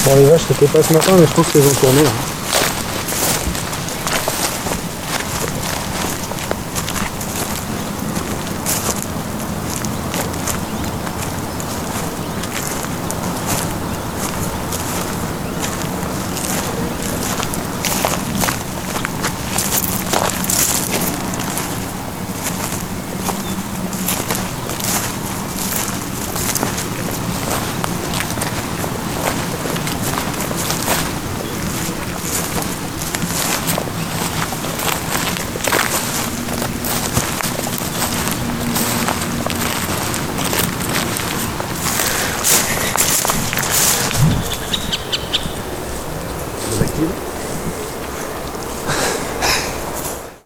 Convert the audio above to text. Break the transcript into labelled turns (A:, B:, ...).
A: Bon, les vaches c'était pas ce matin, mais je pense qu'elles ont tourné là. Active.